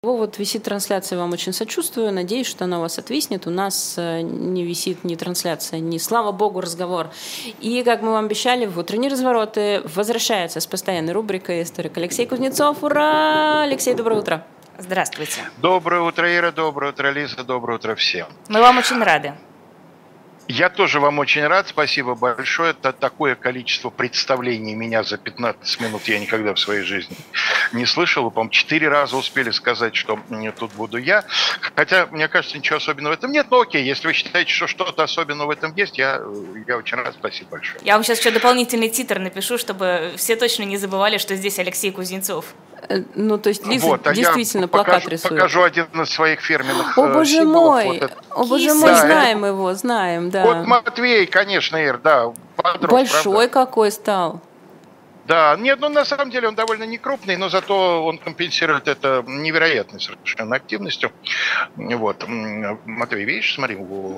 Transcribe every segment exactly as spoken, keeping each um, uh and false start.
Вот висит трансляция, вам очень сочувствую. Надеюсь, что она у вас отвиснет. У нас не висит ни трансляция, ни, слава богу, разговор. И, как мы вам обещали, в утренние развороты возвращается с постоянной рубрикой историк Алексей Кузнецов. Ура! Алексей, доброе утро. Здравствуйте. Доброе утро, Ира, доброе утро, Лиза, доброе утро всем. Мы вам очень рады. Я тоже вам очень рад, спасибо большое. Это такое количество представлений меня за пятнадцать минут я никогда в своей жизни не слышал. Вы, по-моему, четыре раза успели сказать, что тут буду я. Хотя, мне кажется, ничего особенного в этом нет. Но окей, если вы считаете, что что-то особенное в этом есть, я, я очень рад, спасибо большое. Я вам сейчас еще дополнительный титр напишу, чтобы все точно не забывали, что здесь Алексей Кузнецов. Ну, то есть Лиза вот, а действительно плакат покажу, рисует. Покажу один из своих фирменных О, боже символов. мой, вот о, боже мой, да, знаем это... его, знаем, да. Вот Матвей, конечно, Ир, да. Подрос, большой правда? какой стал. Да, нет, ну на самом деле он довольно не крупный, но зато он компенсирует это невероятной совершенно активностью. Вот. Матвей, видишь, смотри.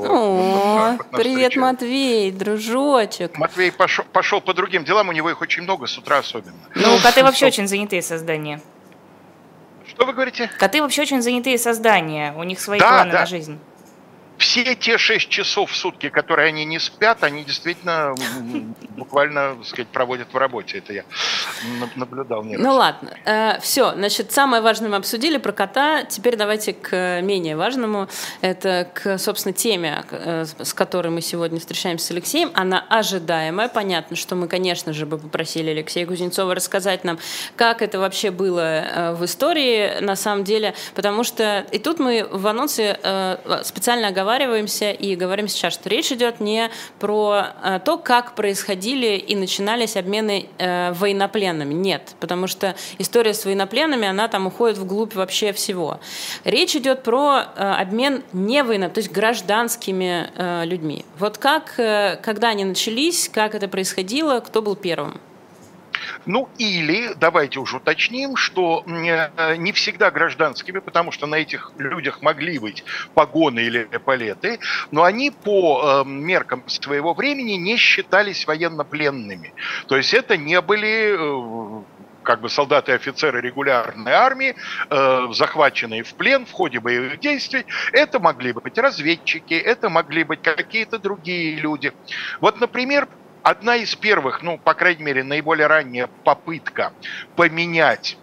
О, привет, Матвей, дружочек. Матвей пошел, пошел по другим делам, у него их очень много, с утра особенно. Ну, коты вообще очень занятые создания. Что вы говорите? Коты вообще очень занятые создания, у них свои да, планы да. на жизнь. Все те шесть часов в сутки, которые они не спят, они действительно буквально, так сказать, проводят в работе. Это я наблюдал. Не раз. Ну ладно, э, все, значит, самое важное мы обсудили про кота. Теперь давайте к менее важному. Это к, собственно, теме, э, с которой мы сегодня встречаемся с Алексеем. Она ожидаемая. Понятно, что мы, конечно же, бы попросили Алексея Кузнецова рассказать нам, как это вообще было э, в истории на самом деле. Потому что и тут мы в анонсе э, специально оговариваемся и говорим сейчас, что речь идет не про э, то, как происходили и начинались обмены э, военнопленными. Нет, потому что история с военнопленными, она там уходит вглубь вообще всего. Речь идет про э, обмен не военно, то есть гражданскими э, людьми. Вот как, э, когда они начались, как это происходило, кто был первым? Ну или, давайте уже уточним, что не всегда гражданскими, потому что на этих людях могли быть погоны или эполеты, но они по меркам своего времени не считались военнопленными. То есть это не были как бы солдаты и офицеры регулярной армии, э, захваченные в плен в ходе боевых действий. Это могли быть разведчики, это могли быть какие-то другие люди. Вот, например, одна из первых, ну, по крайней мере, наиболее ранняя попытка поменять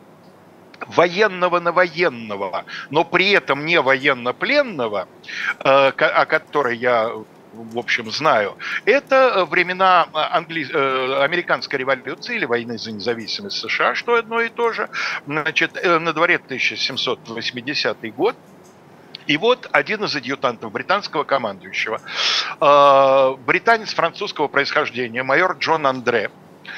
военного на военного, но при этом не военнопленного, э, о которой я, в общем, знаю, это времена англи... американской революции или войны за независимость США, что одно и то же. Значит, на дворе тысяча семьсот восьмидесятый год. И вот один из адъютантов британского командующего, э, британец французского происхождения, майор Джон Андре,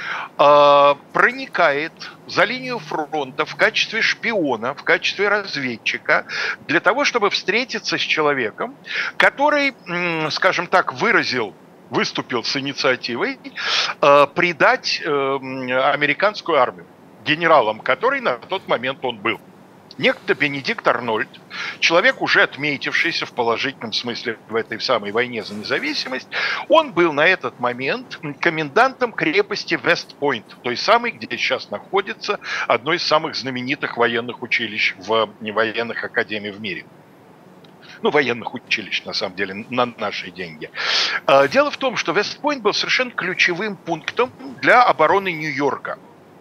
э, проникает за линию фронта в качестве шпиона, в качестве разведчика, для того, чтобы встретиться с человеком, который, э, скажем так, выразил, выступил с инициативой э, предать э, американскую армию, генералом которой на тот момент он был. Некто Бенедикт Арнольд, человек, уже отметившийся в положительном смысле в этой самой войне за независимость, он был на этот момент комендантом крепости Вест-Пойнт, той самой, где сейчас находится одно из самых знаменитых военных училищ в военных академиях в мире. Ну, военных училищ, на самом деле, на наши деньги. Дело в том, что Вест-Пойнт был совершенно ключевым пунктом для обороны Нью-Йорка.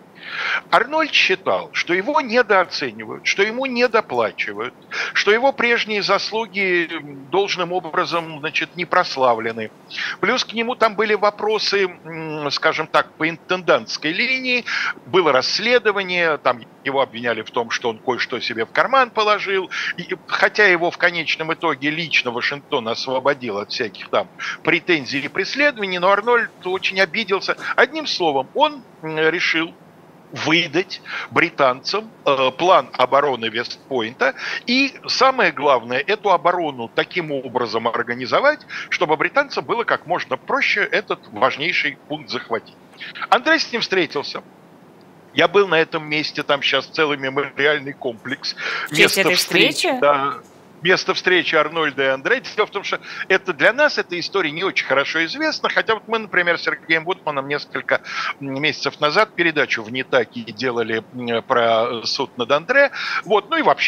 Арнольд считал, что его недооценивают, что ему недоплачивают, что его прежние заслуги должным образом, значит, не прославлены. Плюс к нему там были вопросы, скажем так, по интендантской линии. Было расследование, там его обвиняли в том, что он кое-что себе в карман положил. И, хотя его в конечном итоге лично Вашингтон освободил от всяких там претензий и преследований, но Арнольд очень обиделся. Одним словом, он решил выдать британцам э, план обороны Вестпойнта и, самое главное, эту оборону таким образом организовать, чтобы британцам было как можно проще этот важнейший пункт захватить. Андрей с ним встретился. Я был на этом месте, там сейчас целый мемориальный комплекс. В честь этой встречи? Да. Место встречи Арнольда и Андре. Дело в том, что это для нас эта история не очень хорошо известна, хотя вот мы, например, с Сергеем Вудманом несколько месяцев назад передачу в Нетаки делали про суд над Андре. Вот. Ну и вообще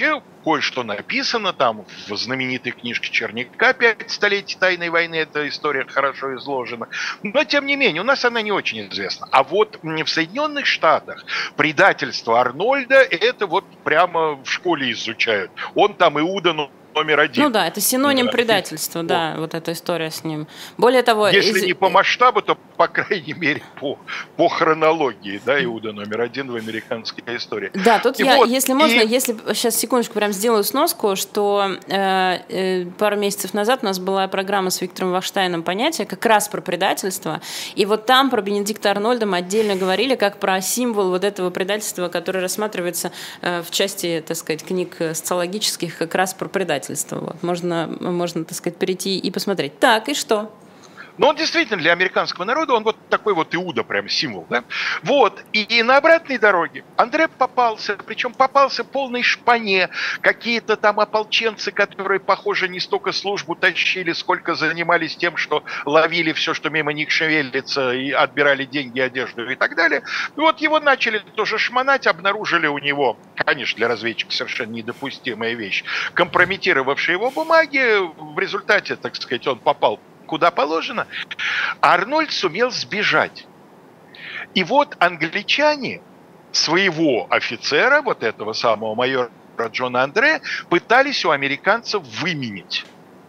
кое-что написано, там в знаменитой книжке Черняка «Пять столетий тайной войны» эта история хорошо изложена. Но, тем не менее, у нас она не очень известна. А вот в Соединенных Штатах предательство Арнольда – это вот прямо в школе изучают. Он там Иуда, но номер один. Ну да, это синоним да. предательства, вот. да, вот эта история с ним. Более того... Если из... не по масштабу, то, по крайней мере, по, по хронологии, да, Иуда номер один в американской истории. Да, тут и я, вот, если можно, и... если сейчас секундочку прям сделаю сноску, что э, э, пару месяцев назад у нас была программа с Виктором Вахштайном «Понятие», как раз про предательство, и вот там про Бенедикта Арнольда мы отдельно говорили, как про символ вот этого предательства, который рассматривается э, в части, так сказать, книг социологических, как раз про предательство. Вот. Можно, можно, так сказать, перейти и посмотреть. Так, и что? Но он действительно для американского народа, он вот такой вот Иуда, прям символ, да? Вот, и, и на обратной дороге Андре попался, причем попался полной шпане, какие-то там ополченцы, которые, похоже, не столько службу тащили, сколько занимались тем, что ловили все, что мимо них шевелится, и отбирали деньги, одежду и так далее. И вот его начали тоже шмонать, обнаружили у него, конечно, для разведчика совершенно недопустимая вещь, компрометировавшие его бумаги, в результате, так сказать, он попал куда положено, а Арнольд сумел сбежать. И вот англичане своего офицера, вот этого самого майора Джона Андре, пытались у американцев выменить.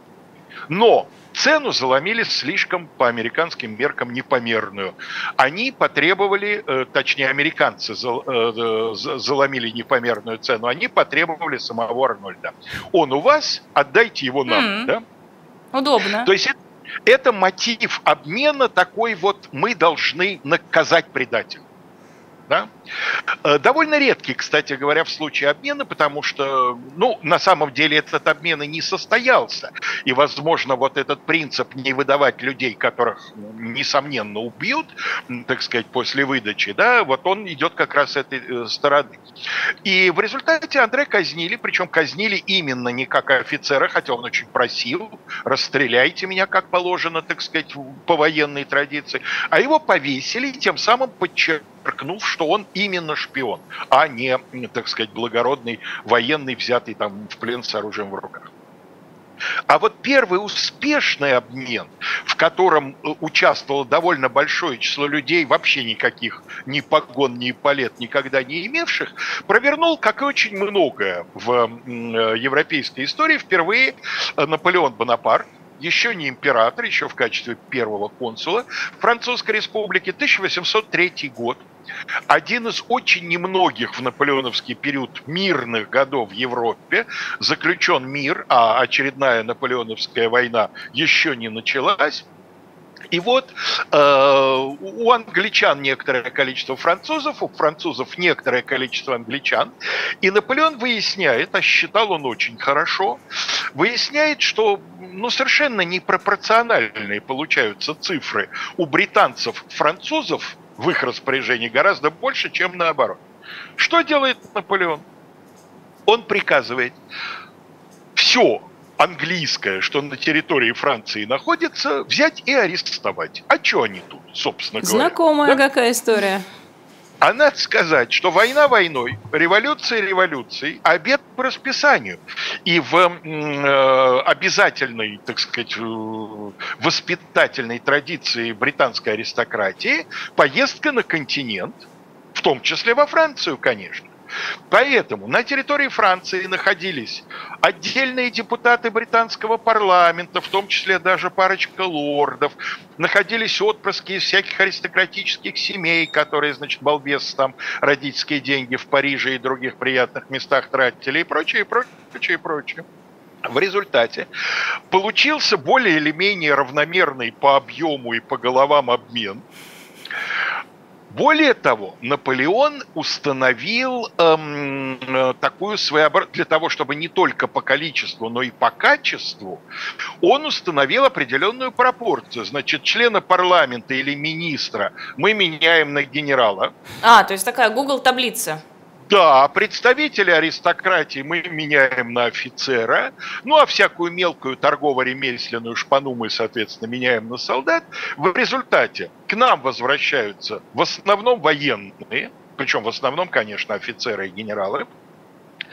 Но цену заломили слишком по американским меркам непомерную. Они потребовали, точнее, американцы заломили непомерную цену, они потребовали самого Арнольда. Он у вас, отдайте его нам. Mm-hmm. Да? Удобно. То есть это Это мотив обмена такой вот, мы должны наказать предателя. Да? Довольно редкий, кстати говоря, в случае обмена, потому что, ну, на самом деле этот обмен и не состоялся. И, возможно, вот этот принцип не выдавать людей, которых, несомненно, убьют, так сказать, после выдачи, да, вот он идет как раз с этой стороны. И в результате Андре казнили, причем казнили именно не как офицера, хотя он очень просил, расстреляйте меня, как положено, так сказать, по военной традиции, а его повесили, тем самым подчеркнув, что он именно шпион, а не, так сказать, благородный военный, взятый там в плен с оружием в руках. А вот первый успешный обмен, в котором участвовало довольно большое число людей, вообще никаких ни погон, ни эполет никогда не имевших, провернул, как и очень многое в европейской истории, впервые Наполеон Бонапарт, еще не император, еще в качестве первого консула Французской республики, тысяча восемьсот третий год. Один из очень немногих в наполеоновский период мирных годов в Европе. Заключен мир, а очередная наполеоновская война еще не началась. И вот э, у англичан некоторое количество французов, у французов некоторое количество англичан. И Наполеон выясняет, а считал он очень хорошо, выясняет, что ну, совершенно непропорциональные получаются цифры у британцев, французов в их распоряжении гораздо больше, чем наоборот. Что делает Наполеон? Он приказывает все английское, что на территории Франции находится, взять и арестовать. А что они тут, собственно говоря? Знакомая да? какая история. А надо сказать, что война войной, революция революцией, а обед по расписанию. И в э, обязательной, так сказать, воспитательной традиции британской аристократии поездка на континент, в том числе во Францию, конечно. Поэтому на территории Франции находились отдельные депутаты британского парламента, в том числе даже парочка лордов, находились отпрыски из всяких аристократических семей, которые, значит, балбес там родительские деньги в Париже и других приятных местах тратили и прочее, и прочее, и прочее. В результате получился более или менее равномерный по объему и по головам обмен. Более того, Наполеон установил эм, такую своеобразную, для того, чтобы не только по количеству, но и по качеству, он установил определенную пропорцию. Значит, члена парламента или министра мы меняем на генерала. А, то есть такая Google-таблица. Да, представители аристократии мы меняем на офицера, ну а всякую мелкую торгово-ремесленную шпану мы, соответственно, меняем на солдат. В результате к нам возвращаются в основном военные, причем в основном, конечно, офицеры и генералы,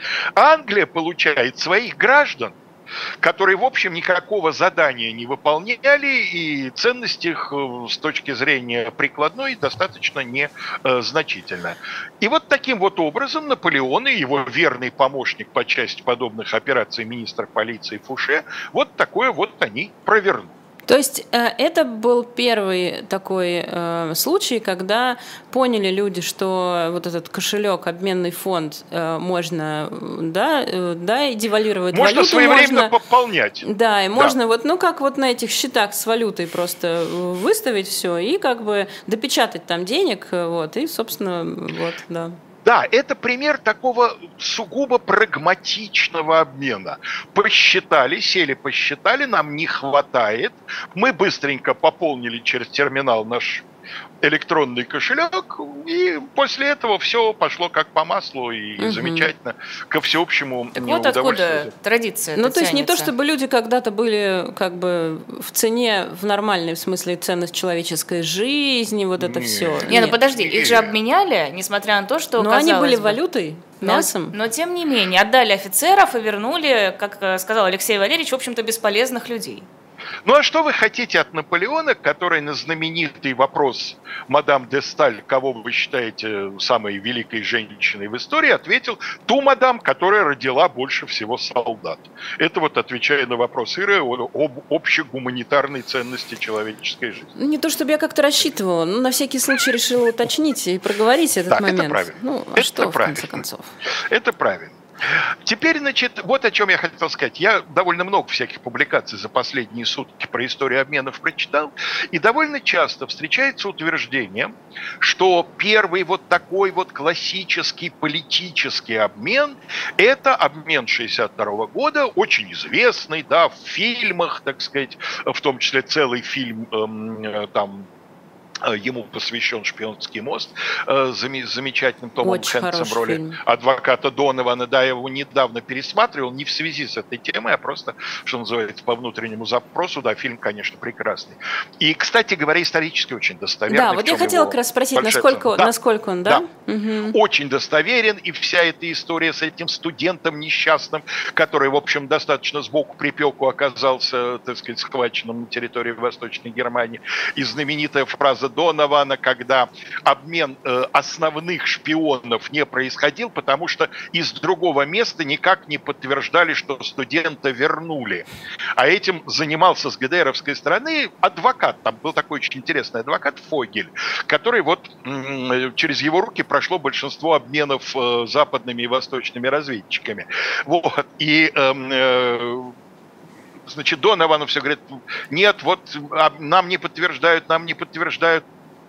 Англия получает своих граждан, которые, в общем, никакого задания не выполняли, и ценность их с точки зрения прикладной достаточно незначительна. И вот таким вот образом Наполеон и его верный помощник по части подобных операций, министр полиции Фуше, вот такое вот они провернули. То есть это был первый такой э, случай, когда поняли люди, что вот этот кошелек, обменный фонд э, можно, да, э, да, и девальвировать можно валюту. Своевременно можно пополнять. Да, и да. можно вот, ну как вот на этих счетах с валютой просто выставить все и как бы допечатать там денег, вот, и, собственно, вот, да. Да, это пример такого сугубо прагматичного обмена. Посчитали, сели, посчитали, нам не хватает. Мы быстренько пополнили через терминал наш электронный кошелек, и после этого все пошло как по маслу, и угу. замечательно, ко всеобщему так вот удовольствию. Откуда традиция. Ну, то есть тянется. не то, чтобы люди когда-то были как бы в цене, в нормальной, в смысле, ценность человеческой жизни, вот это не, все. Не, ну подожди, их же обменяли, несмотря на то, что, но они были бы, валютой, мясом. Но, но тем не менее, отдали офицеров и вернули, как сказал Алексей Валерьевич, в общем-то, бесполезных людей. Ну а что вы хотите от Наполеона, который на знаменитый вопрос мадам де Сталь, кого вы считаете самой великой женщиной в истории, ответил: ту мадам, которая родила больше всего солдат. Это вот отвечая на вопрос Иры об общей гуманитарной ценности человеческой жизни. Не то чтобы я как-то рассчитывала, но на всякий случай решила уточнить и проговорить этот так, момент. Это правильно. Ну, а это что, правильно. в конце концов? Это правильно. Теперь, значит, вот о чем я хотел сказать. Я довольно много всяких публикаций за последние сутки про историю обменов прочитал, и довольно часто встречается утверждение, что первый вот такой вот классический политический обмен – это обмен шестьдесят второго года, очень известный, да, в фильмах, так сказать, в том числе целый фильм э, там, ему посвящен «Шпионский мост» с замечательным Томом Очень Хэнксом в роли фильм. адвоката Донована. Да, я его недавно пересматривал, не в связи с этой темой, а просто, что называется, по внутреннему запросу. Да, фильм, конечно, прекрасный. И, кстати говоря, исторически очень достоверный. Да, вот я хотела как раз спросить, насколько, да, насколько он, да? да. Угу. Очень достоверен, и вся эта история с этим студентом несчастным, который, в общем, достаточно сбоку припеку оказался, так сказать, схваченным на территории Восточной Германии, и знаменитая фраза Донована, когда обмен э, основных шпионов не происходил, потому что из другого места никак не подтверждали, что студента вернули. А этим занимался с ГДРовской стороны адвокат. Там был такой очень интересный адвокат Фогель, который вот м- через его руки прошло большинство обменов э, западными и восточными разведчиками. Вот. И э, э, Значит, Доновану все говорит: нет, вот нам не подтверждают, нам не подтверждают.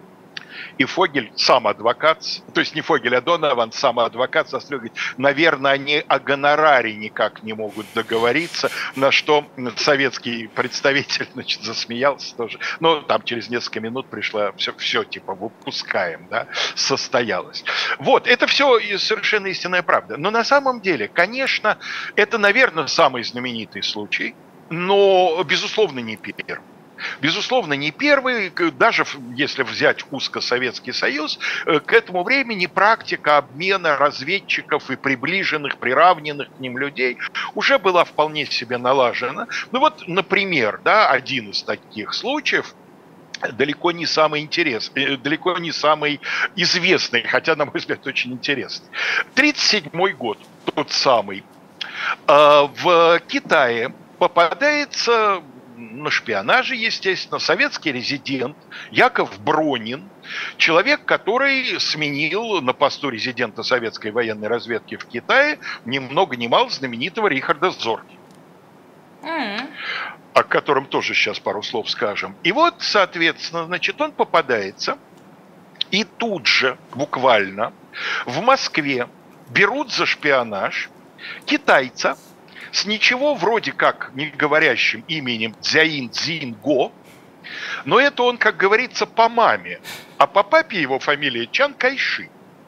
И Фогель, сам адвокат, то есть не Фогель, а Донован, сам адвокат, сострил, говорит: наверное, они о гонораре никак не могут договориться, на что советский представитель, значит, засмеялся тоже. Но там через несколько минут пришло все, все типа, выпускаем, да, состоялось. Вот, это все совершенно истинная правда. Но на самом деле, конечно, это, наверное, самый знаменитый случай, но, безусловно, не первый. Безусловно, не первый, даже если взять узко Советский Союз, к этому времени практика обмена разведчиков и приближенных, приравненных к ним людей уже была вполне себе налажена. Ну вот, например, да, один из таких случаев, далеко не самый интересный, далеко не самый известный, хотя, на мой взгляд, очень интересный. тридцать седьмой год, тот самый, в Китае попадается на шпионаже, естественно, советский резидент Яков Бронин, человек, который сменил на посту резидента советской военной разведки в Китае ни много ни мало знаменитого Рихарда Зорги, mm. о котором тоже сейчас пару слов скажем. И вот, соответственно, значит, он попадается, и тут же, буквально, в Москве берут за шпионаж китайца с ничего вроде как не говорящим именем Цзяин Цзиньго, но это он, как говорится, по маме, а по папе его фамилия Чан Кайши.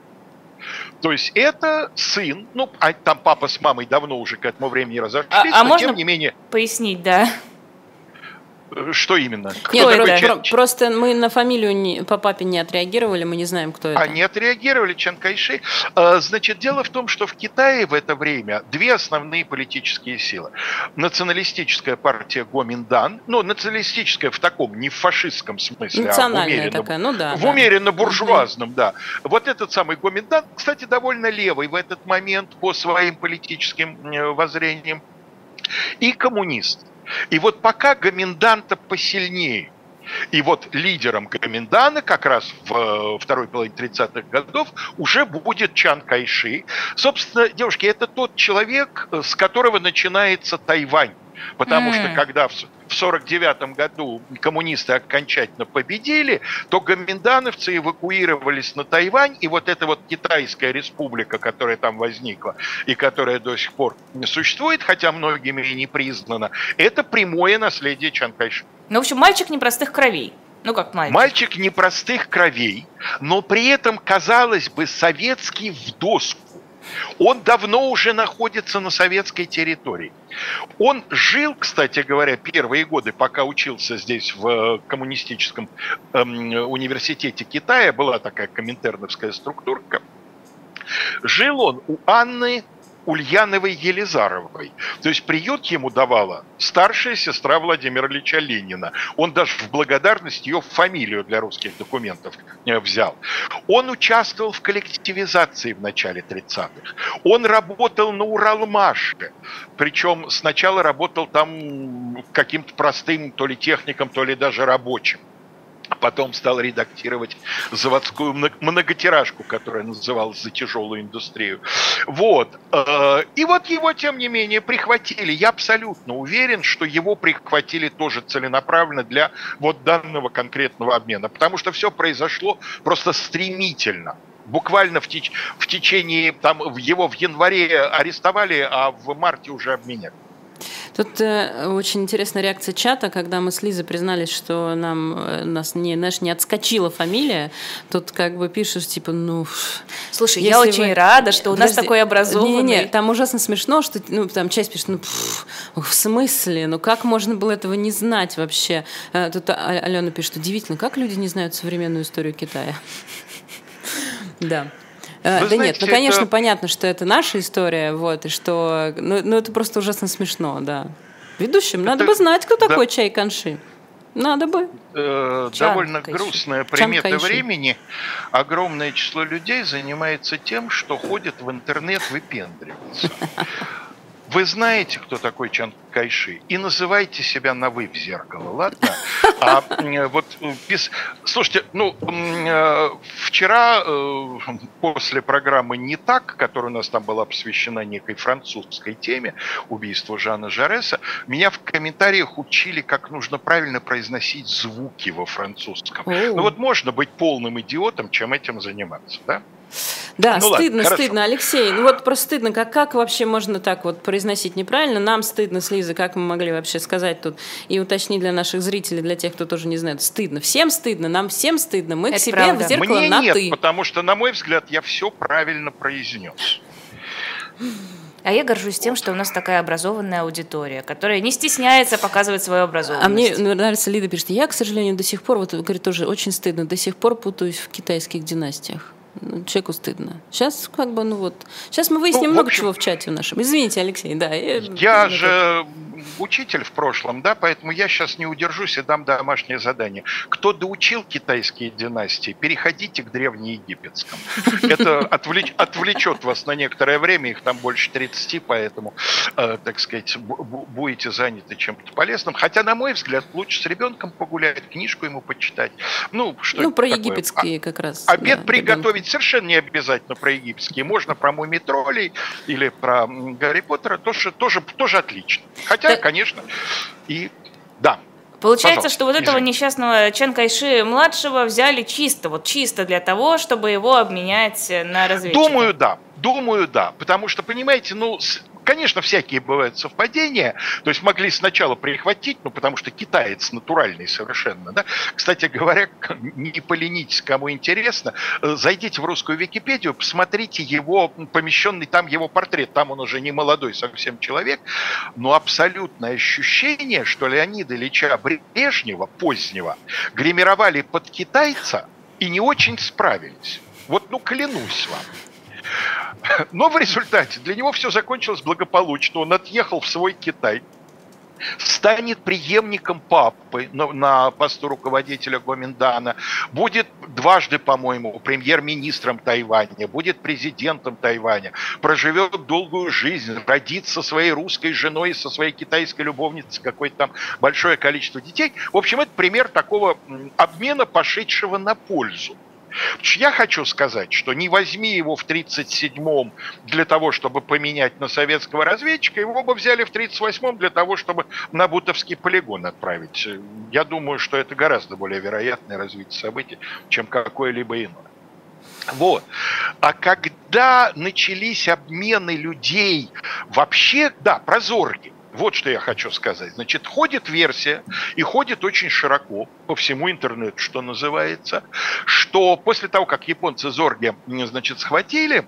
То есть это сын, ну, а там папа с мамой давно уже к этому времени разошлись, а, а но можно тем не менее... пояснить, да? Что именно? Нет, Кто про- это? про- просто мы на фамилию не- по папе не отреагировали, мы не знаем, кто это. А не отреагировали Чан Кайши. А, Значит, дело в том, что в Китае в это время две основные политические силы. Националистическая партия Гоминдан, ну, националистическая в таком, не в фашистском смысле, а в Национальная умеренно, такая, ну да. в да. умеренно буржуазном, да. Вот этот самый Гоминдан, кстати, довольно левый в этот момент по своим политическим э, воззрениям, и коммунист. И вот пока Гоминдан-то посильнее, и вот лидером Гоминдана как раз в второй половине тридцатых годов уже будет Чан Кайши. Собственно, девушки, это тот человек, с которого начинается Тайвань. Потому mm. что когда в сорок девятом году коммунисты окончательно победили, то гоминдановцы эвакуировались на Тайвань, и вот эта вот Китайская республика, которая там возникла и которая до сих пор существует, хотя многими и не признана, это прямое наследие Чан Кайши. Ну, в общем, мальчик непростых кровей. Ну, как мальчик. Мальчик непростых кровей, но при этом, казалось бы, советский в доску. Он давно уже находится на советской территории. Он жил, кстати говоря, первые годы, пока учился здесь в коммунистическом эм, университете Китая, была такая коминтерновская структурка. Жил он у Анны Ульяновой-Елизаровой. То есть приют ему давала старшая сестра Владимира Ильича Ленина. Он даже в благодарность ее фамилию для русских документов взял. Он участвовал в коллективизации в начале тридцатых. Он работал на Уралмаше. Причем сначала работал там каким-то простым то ли техником, то ли даже рабочим. Потом стал редактировать заводскую многотиражку, которая называлась «За тяжелую индустрию». Вот. И вот его, тем не менее, прихватили. Я абсолютно уверен, что его прихватили тоже целенаправленно для вот данного конкретного обмена. Потому что все произошло просто стремительно. Буквально в, теч- в течение, там, его в январе арестовали, а в марте уже обменяли. Тут э, очень интересная реакция чата, когда мы с Лизой признались, что нам э, нас не, знаешь, не отскочила фамилия. Тут как бы пишешь, типа, ну... Слушай, я очень вы... рада, что у Подожди, нас такой образованный... Не-не, там ужасно смешно, что ну, там часть пишет, ну, пфф, в смысле? Ну, как можно было этого не знать вообще? Тут Алена пишет, удивительно, как люди не знают современную историю Китая? Да. Вы да знаете, нет, ну, конечно, это... понятно, что это наша история, вот, и что... Ну, ну это просто ужасно смешно, да. Ведущим это... надо бы знать, кто да. такой Чай Канши. Надо бы. Э, довольно Кайши. Грустная примета времени. Огромное число людей занимается тем, что ходит в интернет выпендриваться. Вы знаете, кто такой Чан Кайши, и называйте себя на «вы» в зеркало, ладно? А вот, слушайте, ну, вчера после программы «Не так», которая у нас там была посвящена некой французской теме, убийству Жана Жареса, меня в комментариях учили, как нужно правильно произносить звуки во французском. Ну вот можно быть полным идиотом, чем этим заниматься, да? Да, ну, стыдно, ладно, стыдно, Алексей. Ну вот просто стыдно, как, как вообще можно так вот произносить неправильно? Нам стыдно с Лизой, как мы могли вообще сказать тут и уточнить для наших зрителей, для тех, кто тоже не знает. Стыдно, всем стыдно, нам всем стыдно. Мы Это к себе правда. В зеркало Мне на нет, «ты». Потому что, на мой взгляд, я все правильно произнес. А я горжусь тем, что у нас такая образованная аудитория, которая не стесняется показывать свою образованность. А мне нравится, Лида пишет, я, к сожалению, до сих пор, вот говорит, тоже очень стыдно, до сих пор путаюсь в китайских династиях. Человеку стыдно. Сейчас как бы, ну вот... Сейчас мы выясним ну, много общем, чего в чате в нашем. Извините, Алексей, да. Я, я же учитель в прошлом, да, поэтому я сейчас не удержусь и дам домашнее задание. Кто доучил китайские династии, переходите к древнеегипетским. Это отвлеч, отвлечет вас на некоторое время, их там больше тридцати, поэтому, э, так сказать, будете заняты чем-то полезным. Хотя, на мой взгляд, лучше с ребенком погулять, книжку ему почитать. Ну, что ну про такое? египетские как раз. Обед да, приготовить ребенку. Совершенно не обязательно про египетские. Можно про мумитролей или про Гарри Поттера. Тоже, тоже, тоже отлично. Хотя, да. конечно, и да. Получается, Пожалуйста, что вот этого извините. несчастного Чан Кайши-младшего взяли чисто, вот чисто для того, чтобы его обменять на разведчика. Думаю, да. Думаю, да. Потому что, понимаете, ну, Конечно, всякие бывают совпадения, то есть могли сначала прихватить, ну, потому что китаец натуральный совершенно, да. Кстати говоря, не поленитесь, кому интересно, зайдите в русскую Википедию, посмотрите его, помещенный там его портрет, там он уже не молодой совсем человек, но абсолютное ощущение, что Леонида Ильича Брежнева, позднего, гримировали под китайца и не очень справились. Вот, ну, клянусь вам. Но в результате для него все закончилось благополучно. Он отъехал в свой Китай, станет преемником папы на, на посту руководителя Гоминдана, будет дважды, по-моему, премьер-министром Тайваня, будет президентом Тайваня, проживет долгую жизнь, родит со своей русской женой, со своей китайской любовницей какое-то там большое количество детей. В общем, это пример такого обмена, пошедшего на пользу. Я хочу сказать, что не возьми его в тридцать седьмом для того, чтобы поменять на советского разведчика, его бы взяли в тридцать восьмом для того, чтобы на Бутовский полигон отправить. Я думаю, что это гораздо более вероятное развитие событий, чем какое-либо иное. Вот. А когда начались обмены людей вообще, да, про Зорги. Вот что я хочу сказать. Значит, ходит версия, и ходит очень широко по всему интернету, что называется, что после того, как японцы Зорге, значит, схватили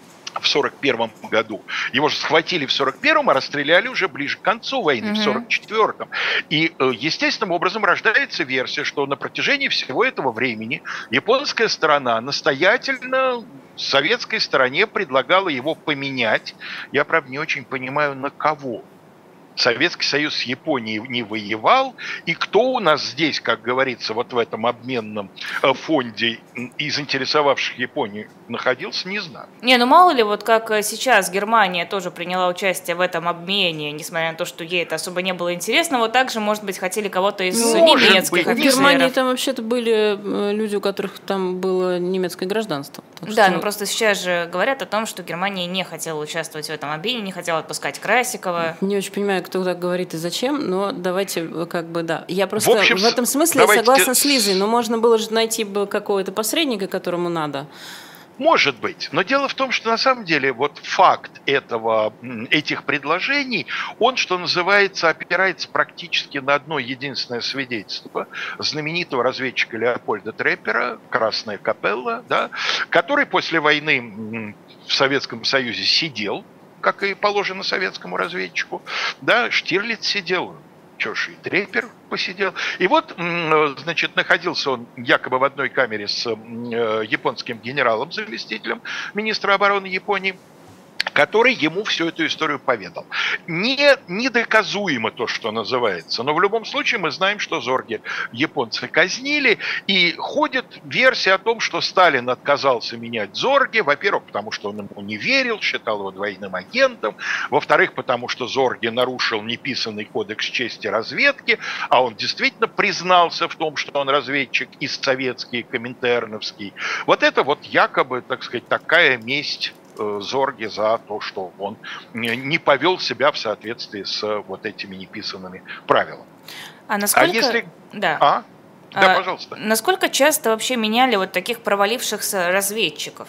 в сорок первом году, его же схватили в сорок первом, а расстреляли уже ближе к концу войны, mm-hmm. в сорок четвёртом. И естественным образом рождается версия, что на протяжении всего этого времени японская сторона настоятельно советской стороне предлагала его поменять. Я, правда, не очень понимаю, на кого. Советский Союз с Японией не воевал, и кто у нас здесь, как говорится, вот в этом обменном фонде из интересовавших Японию находился, не знаю. Не, ну мало ли, вот как сейчас Германия тоже приняла участие в этом обмене, несмотря на то, что ей это особо не было интересно, вот также, может быть, хотели кого-то из может немецких быть. В Германии там вообще-то были люди, у которых там было немецкое гражданство. Да, что... но просто сейчас же говорят о том, что Германия не хотела участвовать в этом обмене, не хотела отпускать Красикова. Не очень понимаю, кто так говорит и зачем, но давайте как бы, да. Я просто в, общем, в этом смысле давайте... согласна с Лизой, но можно было же найти бы какого-то посредника, которому надо. Может быть. Но дело в том, что на самом деле вот факт этого, этих предложений, он, что называется, опирается практически на одно единственное свидетельство знаменитого разведчика Леопольда Треппера, «Красная капелла», да, который после войны в Советском Союзе сидел, как и положено советскому разведчику, да, Штирлиц сидел, что ж, и Треппер посидел. И вот, значит, находился он якобы в одной камере с японским генералом, заместителем министра обороны Японии, который ему всю эту историю поведал. Не, недоказуемо то, что называется, но в любом случае мы знаем, что Зорге японцы казнили, и ходит версия о том, что Сталин отказался менять Зорге, во-первых, потому что он ему не верил, считал его двойным агентом, во-вторых, потому что Зорге нарушил неписанный кодекс чести разведки, а он действительно признался в том, что он разведчик и советский, и коминтерновский. Вот это вот якобы, так сказать, такая месть Зорге за то, что он не повел себя в соответствии с вот этими неписанными правилами. А насколько... А если... Да. А? Да, а, пожалуйста. Насколько часто вообще меняли вот таких провалившихся разведчиков?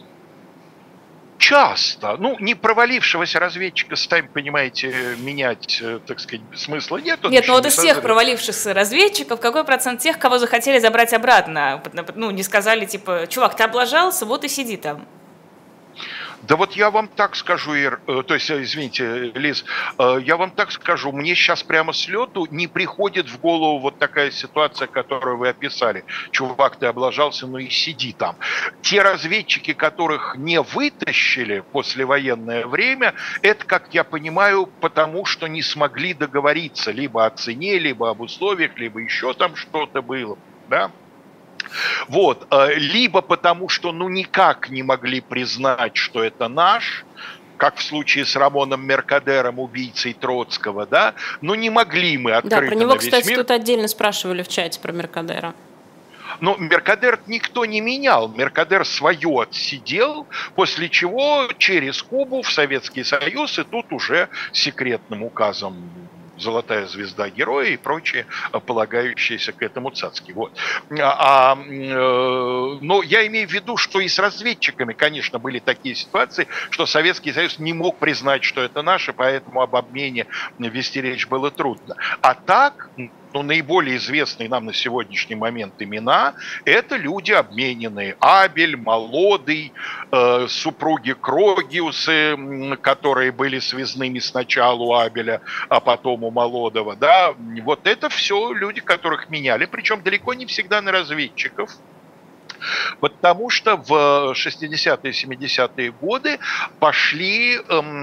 Часто. Ну, не провалившегося разведчика, сами понимаете, менять, так сказать, смысла нет. Нет, ну вот из всех провалившихся разведчиков, какой процент тех, кого захотели забрать обратно? Ну, не сказали, типа, чувак, ты облажался, вот и сиди там. Да вот я вам так скажу, Ир, то есть, извините, Лиз, я вам так скажу, мне сейчас прямо с лету не приходит в голову вот такая ситуация, которую вы описали. Чувак, ты облажался, ну и сиди там. Те разведчики, которых не вытащили в послевоенное время, это, как я понимаю, потому что не смогли договориться либо о цене, либо об условиях, либо еще там что-то было, да? Вот, либо потому, что ну никак не могли признать, что это наш, как в случае с Рамоном Меркадером, убийцей Троцкого, да, но не могли мы открыто на весь мир. Да, про него, кстати, тут отдельно спрашивали в чате про Меркадера. Но Меркадер никто не менял, Меркадер свое отсидел, после чего через Кубу в Советский Союз, и тут уже секретным указом золотая звезда героя и прочие полагающиеся к этому цацки. Вот. А, э, но я имею в виду, что и с разведчиками, конечно, были такие ситуации, что Советский Союз не мог признать, что это наше, поэтому об обмене вести речь было трудно. А так, ну, наиболее известные нам на сегодняшний момент имена – это люди обмененные. Абель, Молодый, э, супруги Крогиусы, которые были связными сначала у Абеля, а потом у Молодого. Да? Вот это все люди, которых меняли, причем далеко не всегда на разведчиков. Потому что в шестидесятые, семидесятые годы пошли,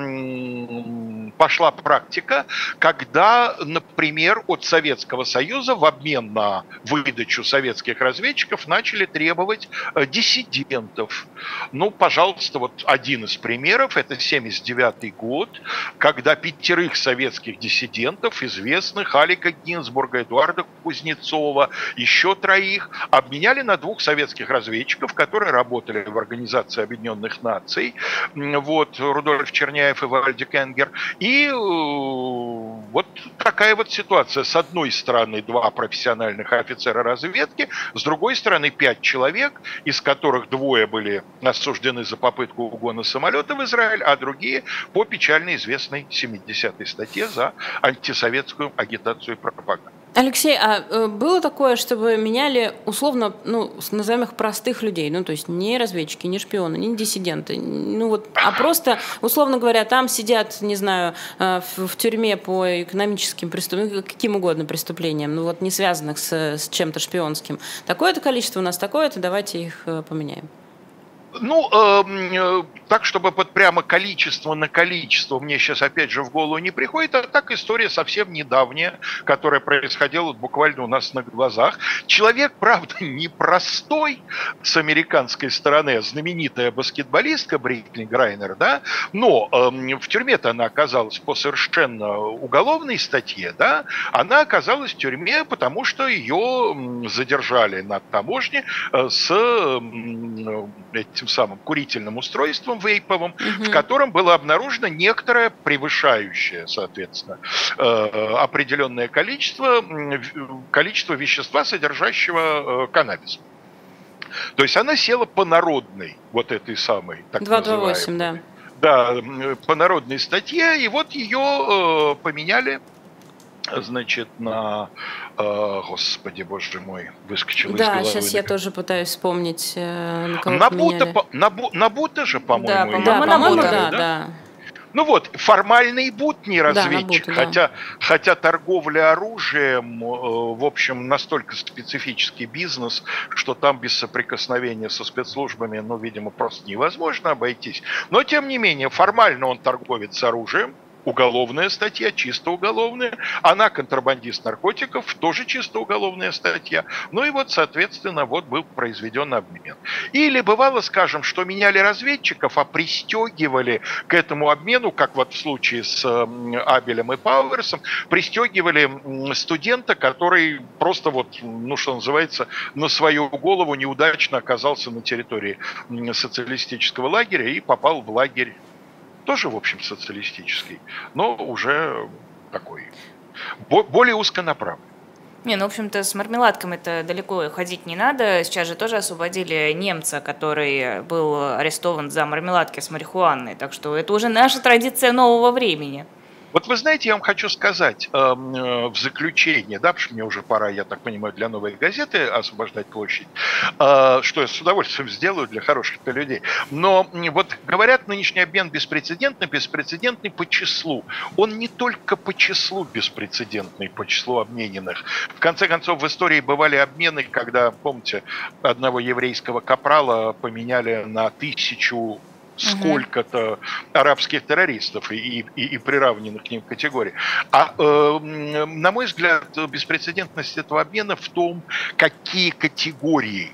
эм, пошла практика, когда, например, от Советского Союза в обмен на выдачу советских разведчиков начали требовать э, диссидентов. Ну, пожалуйста, вот один из примеров – это семьдесят девятый год, когда пятерых советских диссидентов, известных, Алика Гинзбурга, Эдуарда Кузнецова, еще троих, обменяли на двух советских разведчиков, которые работали в Организации Объединенных Наций, вот, Рудольф Черняев и Вальдик Энгер. И э, вот такая вот ситуация. С одной стороны, два профессиональных офицера разведки, с другой стороны, пять человек, из которых двое были осуждены за попытку угона самолета в Израиль, а другие по печально известной семидесятой статье за антисоветскую агитацию и пропаганду. Алексей, а э, было такое, чтобы меняли условно, ну, назовем их простых людей, ну, то есть не разведчики, не шпионы, не диссиденты, ну вот, а просто, условно говоря, там сидят, не знаю, э, в, в тюрьме по экономическим преступлениям, каким угодно преступлениям, ну вот не связанных с, с чем-то шпионским. Такое-то количество у нас, такое-то, давайте их э, поменяем. Ну, э, так, чтобы под прямо количество на количество мне сейчас опять же в голову не приходит, а так история совсем недавняя, которая происходила буквально у нас на глазах. Человек, правда, непростой с американской стороны, знаменитая баскетболистка Бритни Грайнер, да, но э, в тюрьме-то она оказалась по совершенно уголовной статье, да, она оказалась в тюрьме, потому что ее задержали на таможне с этим самым курительным устройством вейповым, угу. в котором было обнаружено некоторое превышающее, соответственно, определенное количество, количество вещества, содержащего каннабис. То есть она села по народной, вот этой самой, так называемой. двести двадцать восемь, да. Да, по народной статье, и вот ее поменяли, значит, на... Э, господи, боже мой, выскочил да, из головы. Да, сейчас я тоже пытаюсь вспомнить, э, на кого Набута, по, Набу, Набута же, по-моему. Да, по-моему, Набута, да, да. да. Ну вот, формальный Бут не разведчик, да, Набута, хотя, да. хотя торговля оружием, в общем, настолько специфический бизнес, что там без соприкосновения со спецслужбами, ну, видимо, просто невозможно обойтись. Но, тем не менее, формально он торговец с оружием. Уголовная статья, чисто уголовная. Она контрабандист наркотиков, тоже чисто уголовная статья. Ну и вот, соответственно, вот был произведен обмен. Или бывало, скажем, что меняли разведчиков, а пристегивали к этому обмену, как вот в случае с Абелем и Пауэрсом, пристегивали студента, который просто вот, ну что называется, на свою голову неудачно оказался на территории социалистического лагеря и попал в лагерь, тоже, в общем, социалистический, но уже такой, более узконаправленный. Не, ну, в общем-то, с мармеладками-то далеко ходить не надо. Сейчас же тоже освободили немца, который был арестован за мармеладки с марихуаной. Так что это уже наша традиция нового времени. Вот вы знаете, я вам хочу сказать э, в заключение, да, потому что мне уже пора, я так понимаю, для «Новой газеты» освобождать площадь, э, что я с удовольствием сделаю для хороших людей. Но вот говорят, нынешний обмен беспрецедентный, беспрецедентный по числу. Он не только по числу беспрецедентный, по числу обмененных. В конце концов, в истории бывали обмены, когда, помните, одного еврейского капрала поменяли на тысячу сколько-то арабских террористов и, и, и приравненных к ним категорий. А, э, на мой взгляд, беспрецедентность этого обмена в том, какие категории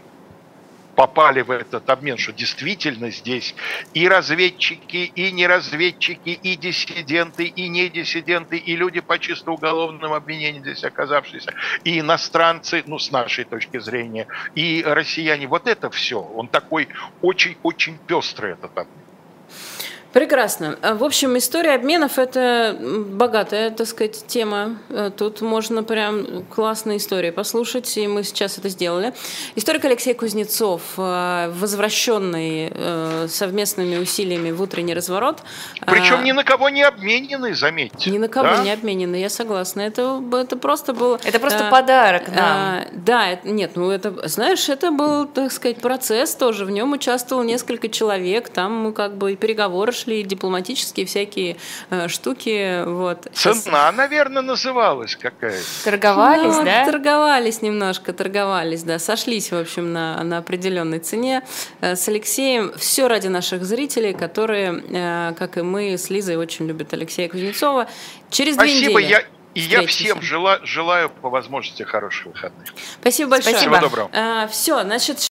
попали в этот обмен, что действительно здесь и разведчики, и неразведчики, и диссиденты, и недиссиденты, и люди по чисто уголовному обвинению здесь оказавшиеся, и иностранцы, ну, с нашей точки зрения, и россияне. Вот это все. Он такой очень-очень пестрый, этот обмен. Прекрасно. В общем, история обменов – это богатая, так сказать, тема. Тут можно прям классные истории послушать, и мы сейчас это сделали. Историк Алексей Кузнецов, возвращенный совместными усилиями в утренний разворот. Причем ни на кого не обмененный, заметьте. Ни на кого да? не обмененный, я согласна. Это, это просто был… Это просто а, подарок нам. А, да, это, нет, ну это, знаешь, это был, так сказать, процесс тоже. В нем участвовало несколько человек, там мы как бы и переговоры шли, и дипломатические всякие э, штуки. Вот. Цена, наверное, называлась какая-то. Торговались, ну, да? Торговались немножко, торговались, да. Сошлись, в общем, на, на определенной цене э, с Алексеем. Все ради наших зрителей, которые, э, как и мы, с Лизой очень любят Алексея Кузнецова. Через Спасибо, две недели. Я... И я всем желаю, желаю по возможности хороших выходных. Спасибо большое. Всего доброго. А, все, значит,